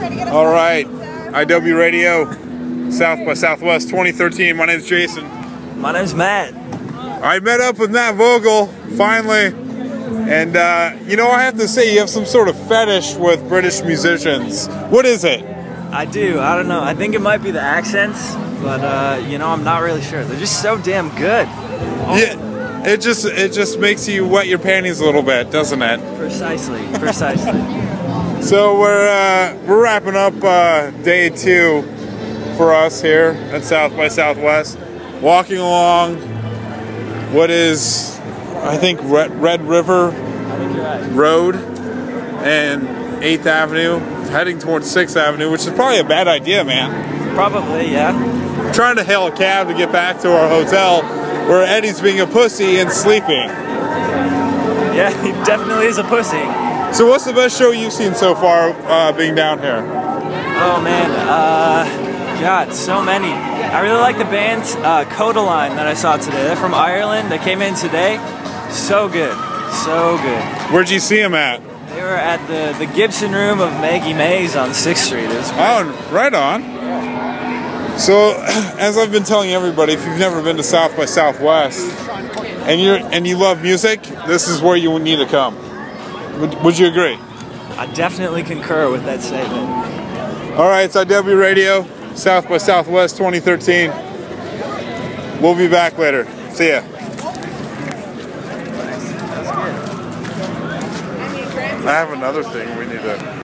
All right, IW Radio, South by Southwest 2013. My name's Jason. My name's Matt. I met up with Matt Vogel, finally, and you know, I have to say, you have some sort of fetish with British musicians. What is it? I do. I don't know. I think it might be the accents, but you know, I'm not really sure. They're just so damn good. Yeah. It just makes you wet your panties a little bit, doesn't it? Precisely. So we're wrapping up day 2 for us here at South by Southwest, walking along what is, I think, Red River Road and 8th Avenue, heading towards 6th Avenue, which is probably a bad idea, man. Probably, yeah. I'm trying to hail a cab to get back to our hotel, where Eddie's being a pussy and sleeping. Yeah, he definitely is a pussy. So what's the best show you've seen so far being down here? Oh man, God, so many. I really like the band Codaline that I saw today. They're from Ireland. They came in today. So good, so good. Where'd you see them at? They were at the Gibson Room of Maggie Mays on 6th Street. Oh, right on. So, as I've been telling everybody, if you've never been to South by Southwest and you love music, this is where you need to come. Would you agree? I definitely concur with that statement. All right, it's IW Radio, South by Southwest 2013. We'll be back later. See ya. I have another thing we need to...